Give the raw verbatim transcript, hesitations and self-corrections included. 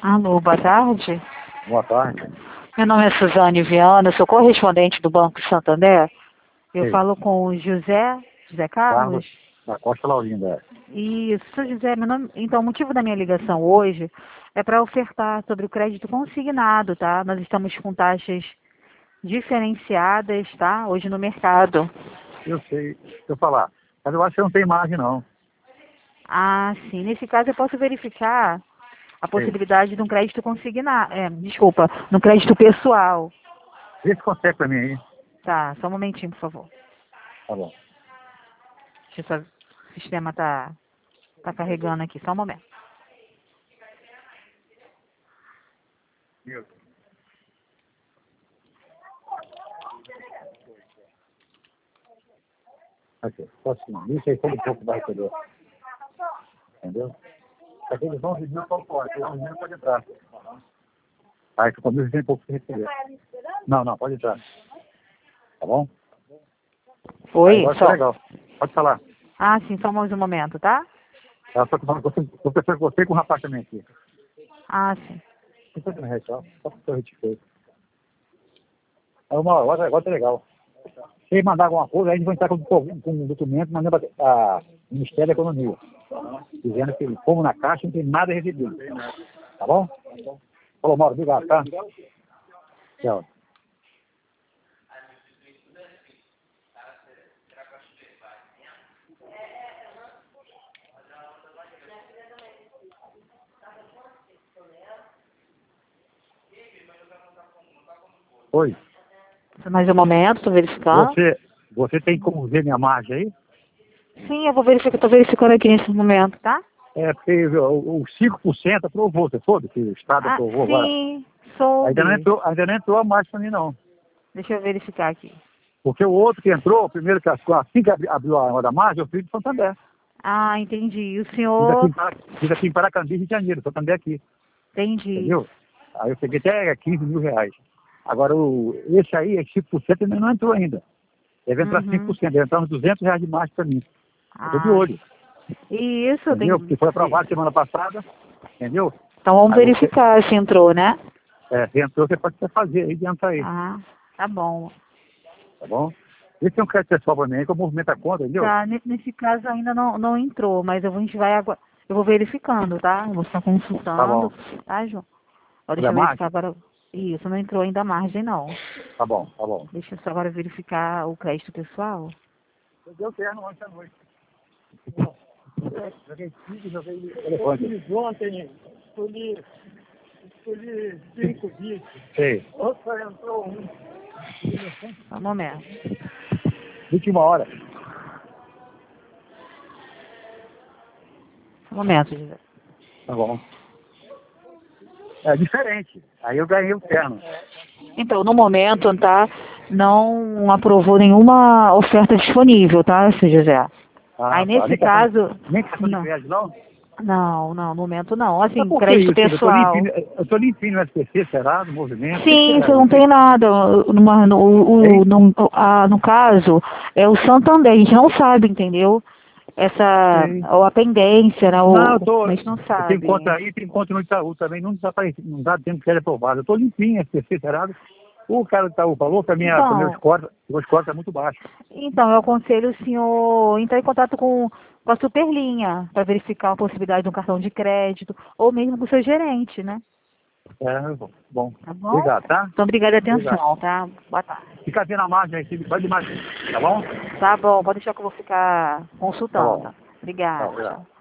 Alô, boa tarde. Boa tarde. Meu nome é Suzane Viana, sou correspondente do Banco Santander. Eu Ei. falo com o José, José Carlos. Carlos da Costa Laurinda. Isso, seu José, meu nome... então o motivo da minha ligação hoje é para ofertar sobre o crédito consignado, tá? Nós estamos com taxas diferenciadas, tá? Hoje no mercado. Eu sei, deixa eu falar. Mas eu acho que não tem margem, não. Ah, sim. Nesse caso eu posso verificar a Ei. possibilidade de um crédito consignado. É, desculpa, no crédito pessoal. Vê se consegue pra mim aí. Tá, só um momentinho, por favor. Tá bom. Deixa eu só... O sistema tá, tá carregando aqui, só um momento. Milton. Aqui, só assim. Isso aí foi um pouco mais, entendeu? Entendeu? Aqueles onze mil só pode. Aqueles onze mil pode entrar. Aí, com mil tem pouco que receber. Não, não, pode entrar. Tá bom? Oi, Agora só. tá legal. Pode falar. Ah, sim, só mais um momento, tá? Eu só que eu vou pensar com você e com o rapaz também aqui. Ah, sim. Fica aqui na rede, ó. Só porque eu retifiquei. Aí uma hora, agora tá legal. Se mandar alguma coisa, aí a gente vai entrar com, com um documento mandando para o Ministério da Economia. Dizendo que como na caixa não tem nada recebido. Tá bom? Falou, Mauro, obrigado, tá? Tchau. Oi. Só mais um momento, tô verificando. Você, você tem como ver minha margem aí? Sim, eu vou verificar, tô verificando aqui nesse momento, tá? É, porque o, o cinco por cento aprovou, você soube que o Estado Ah, aprovou agora? sim, Ainda não soube. entrou, ainda não entrou a margem pra mim, não. Deixa eu verificar aqui. Porque o outro que entrou, o primeiro que assim que abri- abriu a da margem, eu fiz de Santander. Ah, entendi. O Fiz aqui, senhor... em Para- fiz aqui em Paracambi, Rio de Janeiro, Santander aqui. Entendi. Entendeu? Aí eu peguei até quinze mil reais. Agora, o, esse aí, esse cinco por cento, ainda não entrou ainda. Deve entrar cinco por Uhum. cento, deve entrar uns duzentos reais de margem para mim. Eu tô de Ah, olho, isso, entendeu? tem... Porque foi aprovado semana passada, entendeu? Então vamos Aí você, verificar se entrou, né? é, se entrou, você pode até fazer aí, entra aí, Ah, tá bom. tá bom? Esse é um crédito pessoal para mim aí, que eu movimento a conta, entendeu? Tá, ne- nesse caso ainda não, não entrou, mas eu vou- a gente vai agora. Eu vou verificando, tá? Eu vou estar Tá consultando, bom. tá, João? Ó, Cadê deixa a eu verificar margem? agora. Isso, não entrou ainda a margem, não. Tá bom, tá bom. Deixa eu só agora verificar o crédito pessoal. Eu dei o terno ontem à noite. Joguei cinco, joguei telefone. Eu fiz ontem, escolhi, escolhi cinco vídeos. Sei. Outro entrou um. Só um momento. Última hora. Só um momento, José. Tá bom. É diferente. Aí eu ganhei o terno. Então, no momento, tá? Não aprovou nenhuma oferta disponível, tá, seu José? Ah, Aí tá. nesse Nem cartão, caso. nem cartão de Não. crédito, não? Não, não, no momento não. Mas Assim, por que crédito isso? Eu tô pessoal. limpinho, eu tô limpinho no S P C, será? No movimento? O que Sim, será você não isso? tem nada. Numa, no, o, Hein? no, a, no caso, é o Santander, a gente não sabe, entendeu? Essa, Sei. ou a pendência, né? Não, eu O, tô. a gente não Eu tenho sabe. conta aí, tenho conta no Itaú também, não desapareci, não dá tempo que ele é aprovado. Eu tô limpinho, S P C, será? O cara do Itaú falou que a minha, que o meu Então, score, o meu score tá muito baixo. então, eu aconselho o senhor entrar em contato com, com a Superlinha para verificar a possibilidade de um cartão de crédito, ou mesmo com o seu gerente, né? É, bom. Tá bom? Obrigado, tá? Então, obrigada a Obrigado. atenção, tá? Boa tarde. Fica vendo a margem aí, se vai de margem, tá bom? Tá bom, pode deixar que eu vou ficar Tá consultando. bom. Tá, Obrigada, obrigado. tchau.